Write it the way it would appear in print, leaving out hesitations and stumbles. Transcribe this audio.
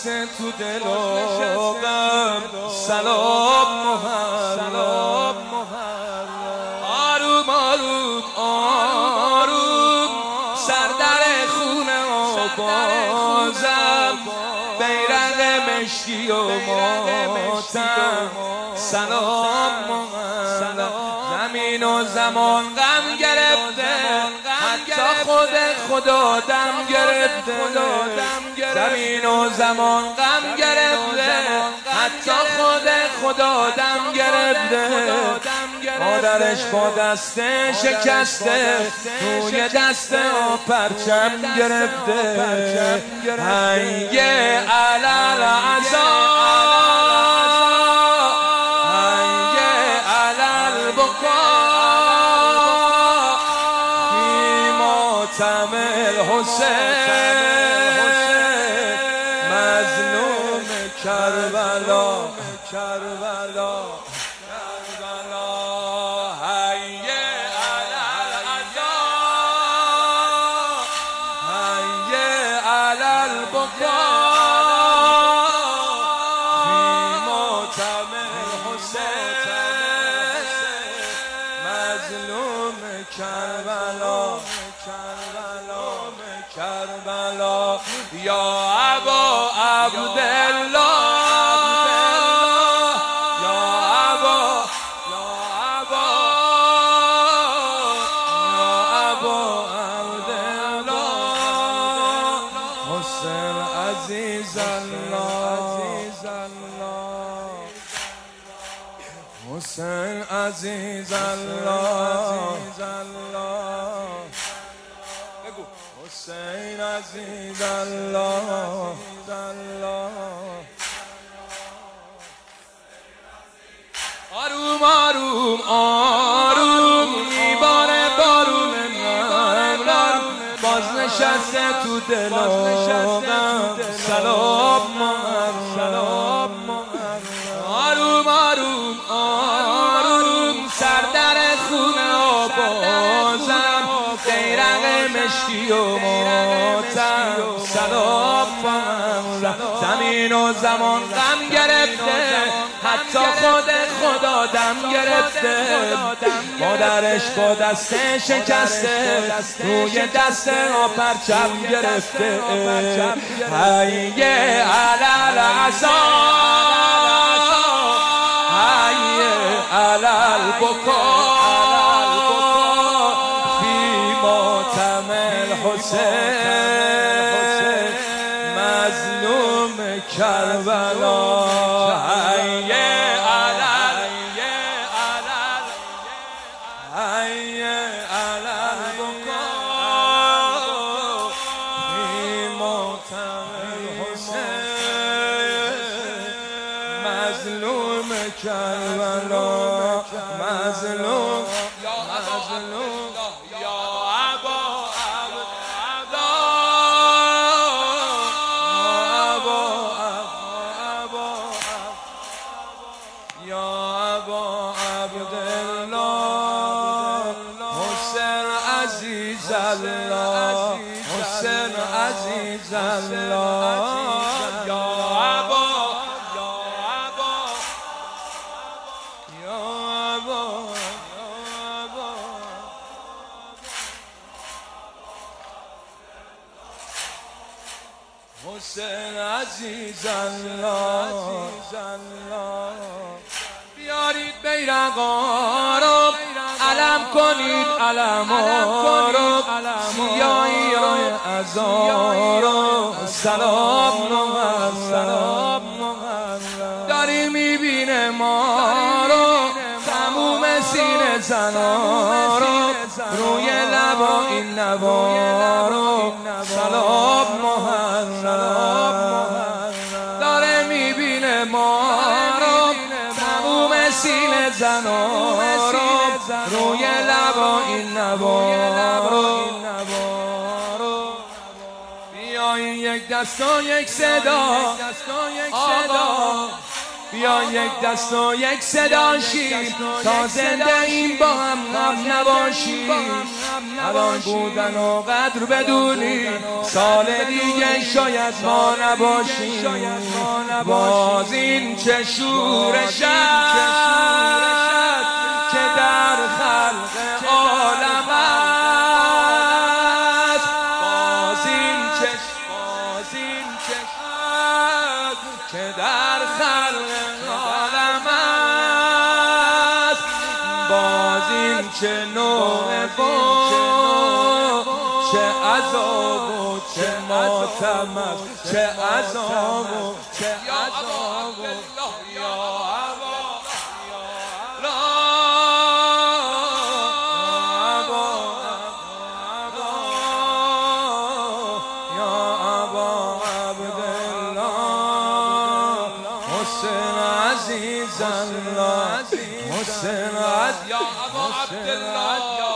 نشسته تو دل و غم سلام محرم آروم آروم آروم سر در خونه و بازم بیرق مشکی و ماتم سلام محرم زمین و زمان غم گرفته حتی خود خدا دم گرفته زمین و زمان غم گرفته حتی خود خدا دم گرفته مادرش با دسته شکسته توی دسته و پرچم گرفته هنگ علل عزا هنگ علل بکا فی ماتم الحسین مظلوم کربلا کربلا یا ابا عبدالله یا ابا عبدالله حسین عزیز الله حسین عزیز الله حسین عزیز الله آروم آروم آروم میباره بارون من باز نشسته تو دلم سلام آروم آروم آروم سر در خونه و بازم بیرق مشکی و ماتم سلام زمین و زمان غم گرفته حتی خود خدا دم گرفته مادرش با دسته شکسته توی دسته و پرچم گرفته هنگ علل عزا هنگ علل بکا مظلوم کربلا هی علل بکا فی ماتم الحسین مظلوم کربلا مظلوم حسین عزیز الله یا ابا حسین عزیز الله بیارید بیرقا رو علم کنید علما رو سیاهی های عزا رو سلام داری میبینه ما رو تموم سینه زنا رو روی لبا این نوا رو سلام داره میبینه ما رو تموم سینه زنا رو روی لبا این نوا رو بیاین یک دست و یک صدا آقا بیاین یک دست و یک صدا شیم تا زنده این با هم نباشیم الان بودن و قدر بدونی سال دیگه شاید ما نباشیم. باز این چه شورش که در خلق عالم است. باز این چه که در خلق عالم است. باز این چه نوع چه عذاب و چه ماتم است. چه عذاب و چه عذاب یا عبا یا ابا عبدالله حسین عزیز الله حسین عزیز یا ابا عبدالله